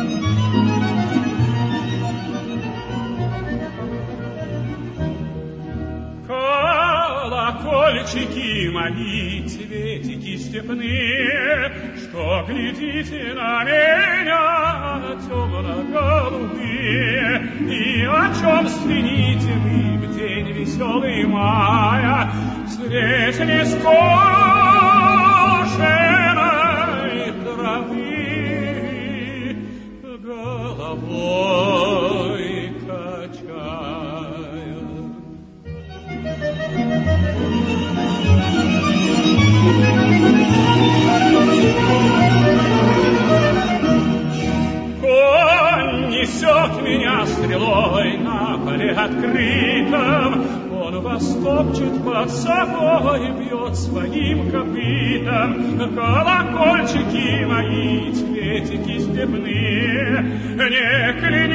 Колокольчики мои, цветики степные, что глядите на меня, темно-голубые, и о чем звените вы в день веселый мая, среди скошенной травы головой качая. Конь несет меня стрелой на поле открытом, он вас топчет под собой, бьет своим копытом. Колокольчики мои, цветики степные, не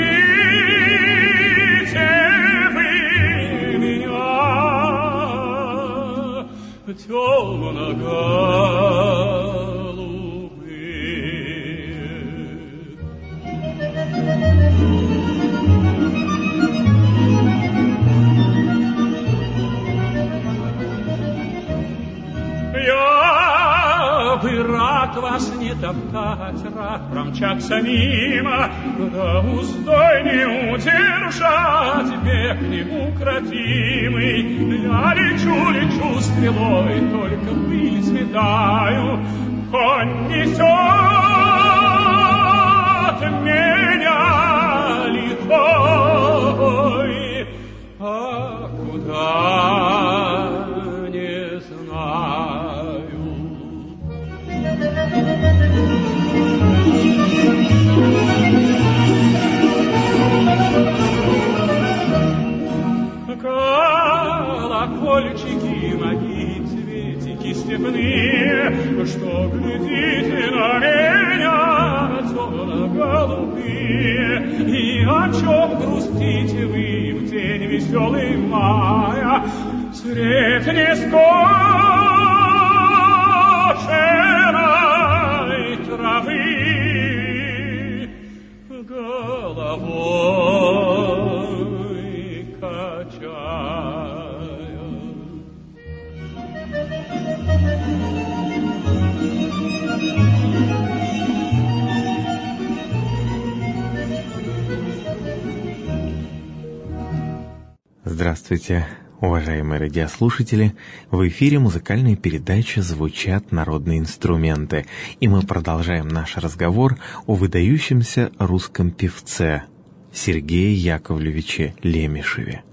кляните вы меня, темно-голубые. Я бы рад вас не топтать, рад промчаться мимо, да уздой не удержать, бег неукротимый. Я лечу стрелой, только пыль сметаю, конь несет меня лихой, а куда не знаю. Колокольчики мои, цветики степные, что глядите на меня, темно-голубые, и о чем грустите вы в день веселый мая, средь нескошенной травы головой качая. Здравствуйте, уважаемые радиослушатели! В эфире музыкальная передача «Звучат народные инструменты», и мы продолжаем наш разговор о выдающемся русском певце Сергее Яковлевиче Лемешеве.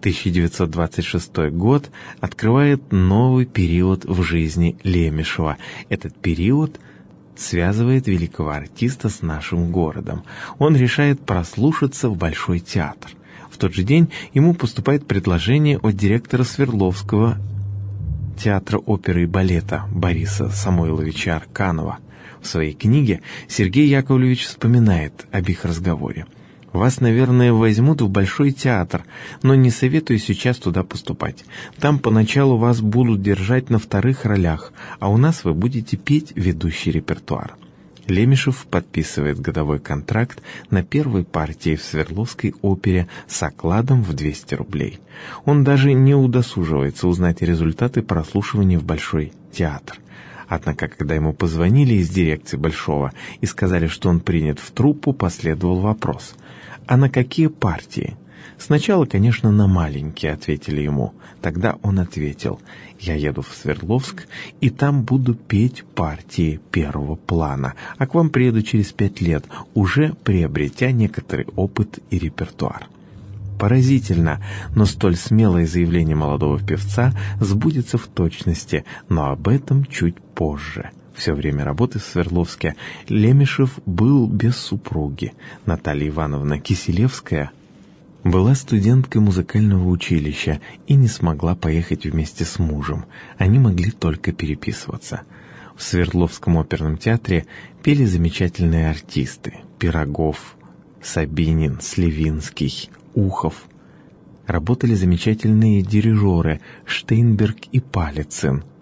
1926 год открывает новый период в жизни Лемешева. Этот период связывает великого артиста с нашим городом. Он решает прослушаться в Большой театр. В тот же день ему поступает предложение от директора Свердловского театра оперы и балета Бориса Самойловича Арканова. В своей книге Сергей Яковлевич вспоминает об их разговоре. «Вас, наверное, возьмут в Большой театр, но не советую сейчас туда поступать. Там поначалу вас будут держать на вторых ролях, а у нас вы будете петь ведущий репертуар». Лемешев подписывает годовой контракт на первой партии в Свердловской опере с окладом в 200 рублей. Он даже не удосуживается узнать результаты прослушивания в Большой театр. Однако, когда ему позвонили из дирекции Большого и сказали, что он принят в труппу, последовал вопрос: «А на какие партии?» «Сначала, конечно, на маленькие», — ответили ему. Тогда он ответил: «Я еду в Свердловск, и там буду петь партии первого плана, а к вам приеду через 5 лет, уже приобретя некоторый опыт и репертуар». Поразительно, но столь смелое заявление молодого певца сбудется в точности, но об этом чуть позже. Все время работы в Свердловске Лемешев был без супруги. Наталья Ивановна Киселевская была студенткой музыкального училища и не смогла поехать вместе с мужем. Они могли только переписываться. В Свердловском оперном театре пели замечательные артисты: Пирогов, Сабинин, Сливинский, Ухов. Работали замечательные дирижеры Штейнберг и Палицын.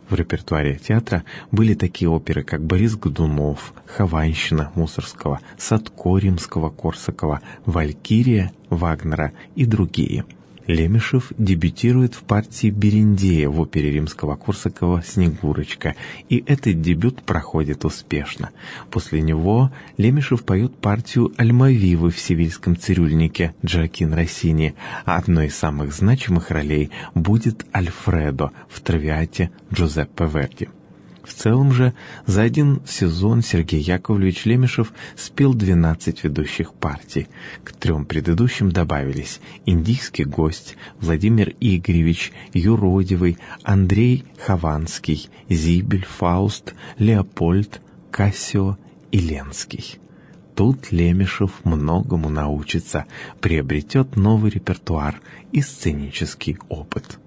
В репертуаре театра были такие оперы, как «Борис Годунов», «Хованщина» Мусоргского, «Садко» Римского-Корсакова, «Валькирия» Вагнера и другие. Лемешев дебютирует в партии Берендея в опере Римского-Корсакова «Снегурочка», и этот дебют проходит успешно. После него Лемешев поет партию Альмавивы в «Севильском цирюльнике» Джоакин Россини, а одной из самых значимых ролей будет Альфредо в «Травиате» Джузеппе Верди. В целом же за один сезон Сергей Яковлевич Лемешев спел 12 ведущих партий. К 3 предыдущим добавились «Индийский гость», Владимир Игоревич, Юродивый, Андрей Хованский, Зибель, Фауст, Леопольд, Кассио и Ленский. Тут Лемешев многому научится, приобретет новый репертуар и сценический опыт.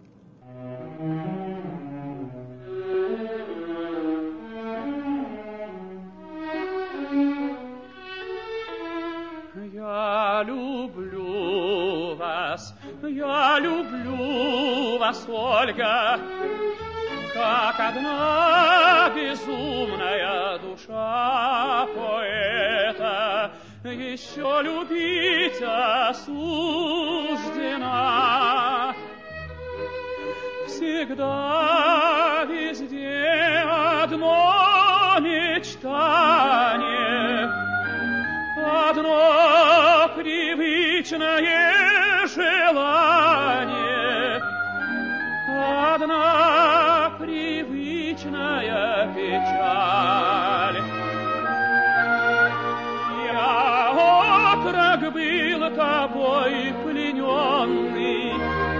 Я люблю вас, Ольга, как одна безумная душа поэта еще любить осуждена. Всегда везде одно мечтание, одно привычное желание, одна привычная печаль. Я отрок был тобой плененный,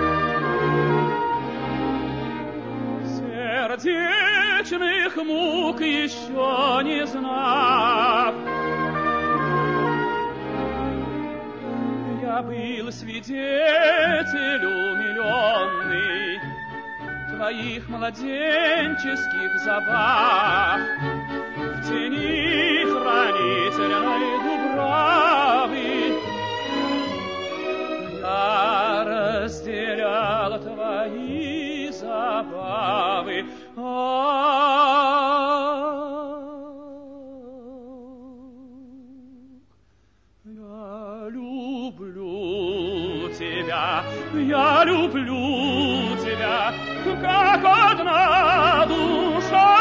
сердечных мук еще не знав. Я был свидетель умиленный твоих младенческих забав. В тени хранительной дубравы я разделял твои забавы. Я люблю тебя, как одна душа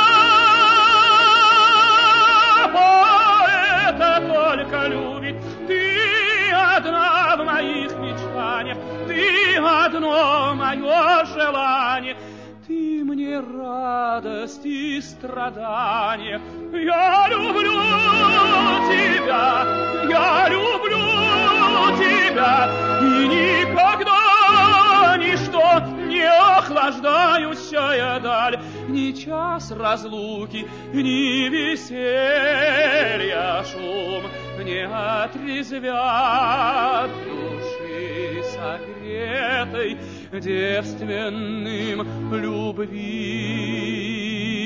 поэта только любит. Ты одна в моих мечтаниях, ты одно мое желание. Ты мне радость и страдания. Я люблю тебя, я люблю тебя, и никогда ничто не охлаждающая даль, ни час разлуки, ни веселья шум не отрезвят души согретой девственным любви.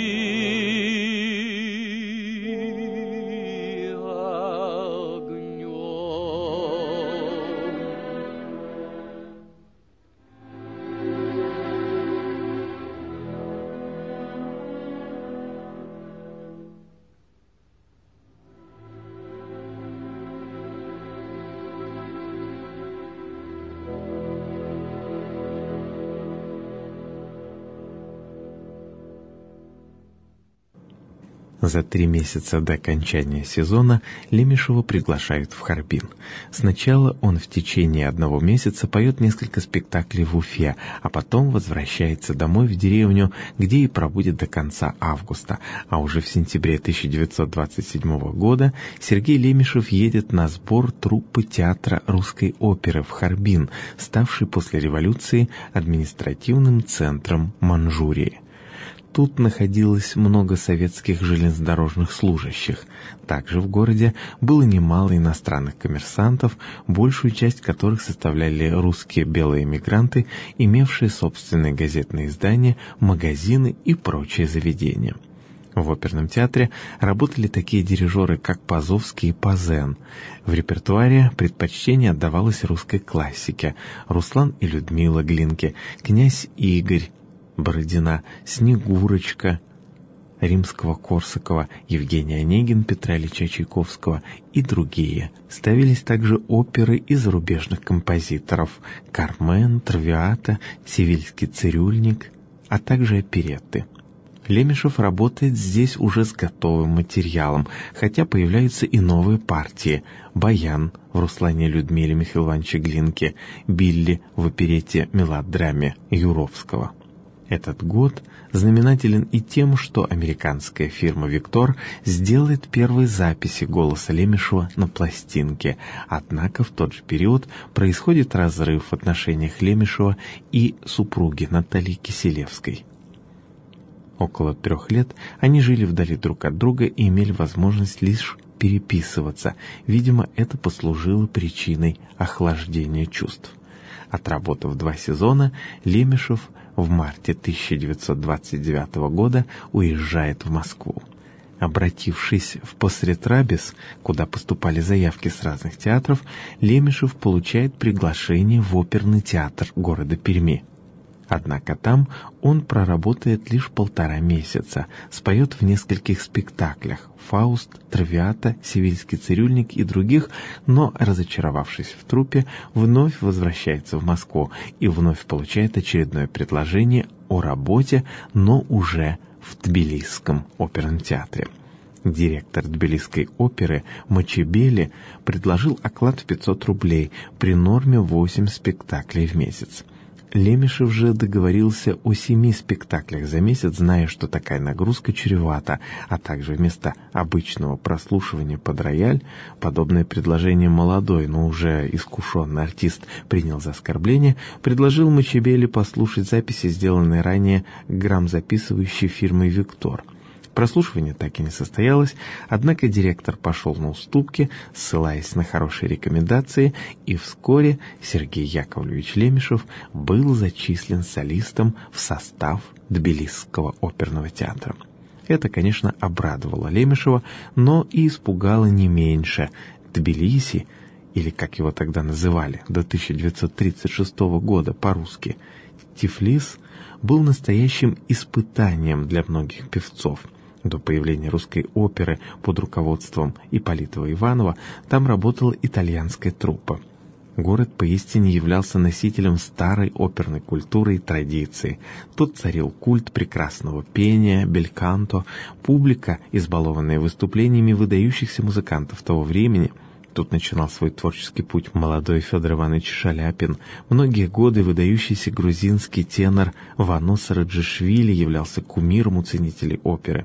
За 3 месяца до окончания сезона Лемешева приглашают в Харбин. Сначала он в течение 1 месяца поет несколько спектаклей в Уфе, а потом возвращается домой в деревню, где и пробудет до конца августа. А уже в сентябре 1927 года Сергей Лемешев едет на сбор труппы театра русской оперы в Харбин, ставший после революции административным центром Манчжурии. Тут находилось много советских железнодорожных служащих. Также в городе было немало иностранных коммерсантов, большую часть которых составляли русские белые эмигранты, имевшие собственные газетные издания, магазины и прочие заведения. В оперном театре работали такие дирижеры, как Пазовский и Пазен. В репертуаре предпочтение отдавалось русской классике: Руслан и Людмила Глинки, князь Игорь, Бородина, Снегурочка Римского-Корсакова, Евгений Онегин, Петра Ильича Чайковского и другие. Ставились также оперы и зарубежных композиторов «Кармен», «Травиата», «Севильский цирюльник», а также оперетты. Лемешев работает здесь уже с готовым материалом, хотя появляются и новые партии: «Баян» в Руслане Людмиле Михаила Ивановича Глинке, «Билли» в оперете «Мелодраме» Юровского. Этот год знаменателен и тем, что американская фирма «Виктор» сделает первые записи голоса Лемешева на пластинке, однако в тот же период происходит разрыв в отношениях Лемешева и супруги Натальи Киселевской. Около 3 лет они жили вдали друг от друга и имели возможность лишь переписываться. Видимо, это послужило причиной охлаждения чувств. Отработав 2 сезона, Лемешев в марте 1929 года уезжает в Москву. Обратившись в Посретрабез, куда поступали заявки с разных театров, Лемешев получает приглашение в оперный театр города Перми. Однако там он проработает лишь 1,5 месяца, споет в нескольких спектаклях «Фауст», «Травиата», «Севильский цирюльник» и других, но, разочаровавшись в труппе, вновь возвращается в Москву и вновь получает очередное предложение о работе, но уже в Тбилисском оперном театре. Директор Тбилисской оперы Мачебели предложил оклад в 500 рублей при норме 8 спектаклей в месяц. Лемешев же договорился о 7 спектаклях за месяц, зная, что такая нагрузка чревата, а также вместо обычного прослушивания под рояль подобное предложение молодой, но уже искушенный артист принял за оскорбление, предложил Мачебели послушать записи, сделанные ранее грамзаписывающей фирмой «Виктор». Прослушивание так и не состоялось, однако директор пошел на уступки, ссылаясь на хорошие рекомендации, и вскоре Сергей Яковлевич Лемешев был зачислен солистом в состав Тбилисского оперного театра. Это, конечно, обрадовало Лемешева, но и испугало не меньше. Тбилиси, или как его тогда называли, до 1936 года по-русски, Тифлис, был настоящим испытанием для многих певцов. До появления русской оперы под руководством Ипполитова Иванова там работала итальянская труппа. Город поистине являлся носителем старой оперной культуры и традиции. Тут царил культ прекрасного пения, бельканто, публика, избалованная выступлениями выдающихся музыкантов того времени. Тут начинал свой творческий путь молодой Федор Иванович Шаляпин. Многие годы выдающийся грузинский тенор Ванос Раджишвили являлся кумиром у ценителей оперы.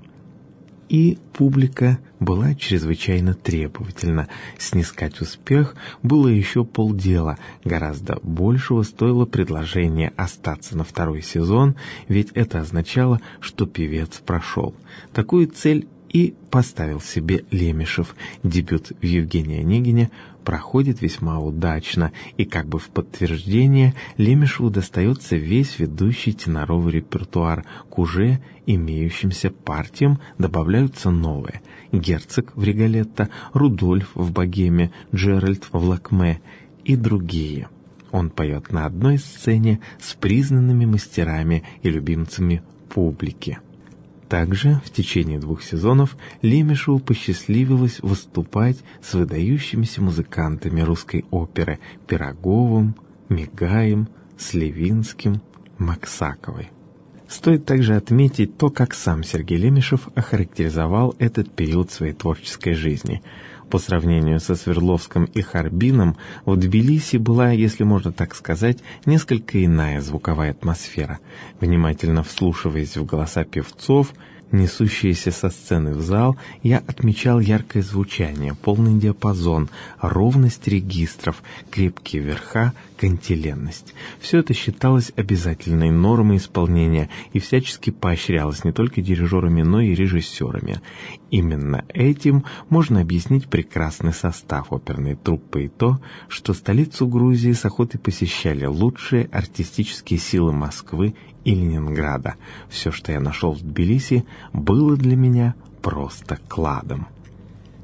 И публика была чрезвычайно требовательна. Снискать успех было еще полдела. Гораздо большего стоило предложение остаться на 2-й сезон, ведь это означало, что певец прошел. Такую цель и поставил себе Лемешев. Дебют в Евгении Онегине проходит весьма удачно, и как бы в подтверждение Лемешеву достается весь ведущий теноровый репертуар. К уже имеющимся партиям добавляются новые: Герцог в Риголетто, Рудольф в Богеме, Джеральд в Лакме и другие. Он поет на одной сцене с признанными мастерами и любимцами публики. Также в течение 2 сезонов Лемешеву посчастливилось выступать с выдающимися музыкантами русской оперы Пироговым, Мигаем, Сливинским, Максаковой. Стоит также отметить то, как сам Сергей Лемешев охарактеризовал этот период своей творческой жизни. По сравнению со Свердловском и Харбином, в Тбилиси была, если можно так сказать, несколько иная звуковая атмосфера. Внимательно вслушиваясь в голоса певцов, несущиеся со сцены в зал, я отмечал яркое звучание, полный диапазон, ровность регистров, крепкие верха, кантиленность. Все это считалось обязательной нормой исполнения и всячески поощрялось не только дирижерами, но и режиссерами. Именно этим можно объяснить прекрасный состав оперной труппы и то, что столицу Грузии с охотой посещали лучшие артистические силы Москвы и Ленинграда. Все, что я нашел в Тбилиси, было для меня просто кладом.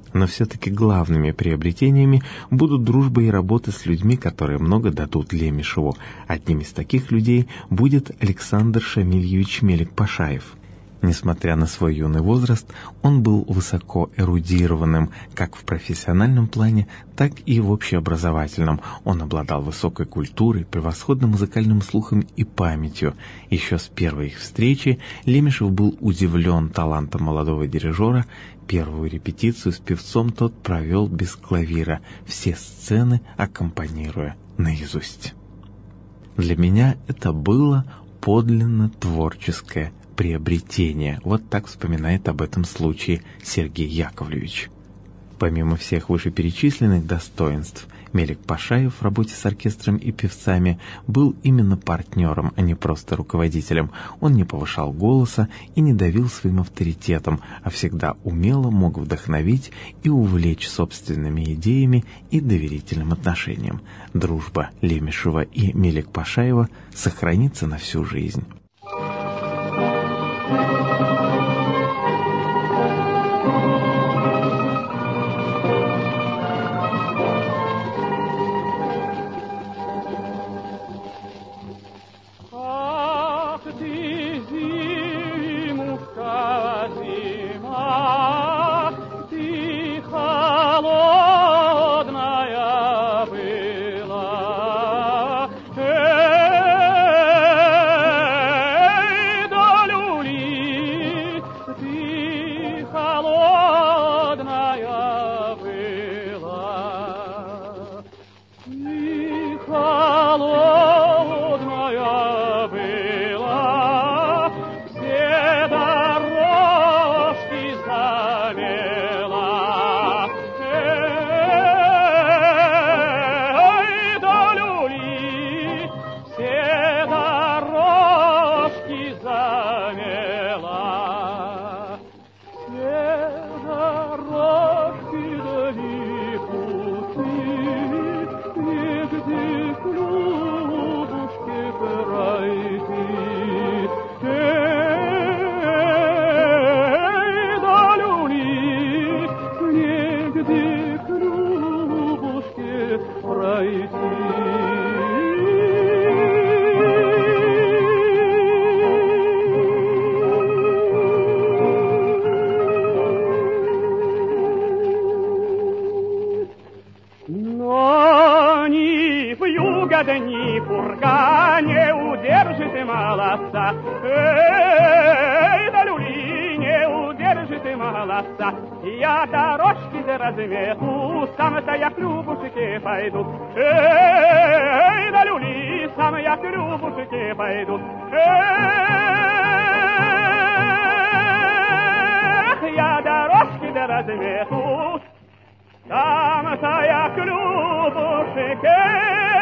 Но все-таки главными приобретениями будут дружба и работа с людьми, которые много дадут Лемешеву. Одним из таких людей будет Александр Шамильевич Мелик-Пашаев. Несмотря на свой юный возраст, он был высоко эрудированным как в профессиональном плане, так и в общеобразовательном. Он обладал высокой культурой, превосходным музыкальным слухом и памятью. Еще с первой их встречи Лемешев был удивлен талантом молодого дирижера. Первую репетицию с певцом тот провел без клавира, все сцены аккомпанируя наизусть. Для меня это было подлинно творческое приобретение. Вот так вспоминает об этом случае Сергей Яковлевич. Помимо всех вышеперечисленных достоинств, Мелик-Пашаев в работе с оркестром и певцами был именно партнером, а не просто руководителем. Он не повышал голоса и не давил своим авторитетом, а всегда умело мог вдохновить и увлечь собственными идеями и доверительным отношением. Дружба Лемешева и Мелик-Пашаева сохранится на всю жизнь. Ни пурга не удержит и молодца. Эй, да люли, не удержит и молодца. Я дорожки за размету, сам-то я к Любушке пойду. Эй, да люли, сам я к Любушке пойду. Эх, я дорожки за размету, сам-то я к Любушке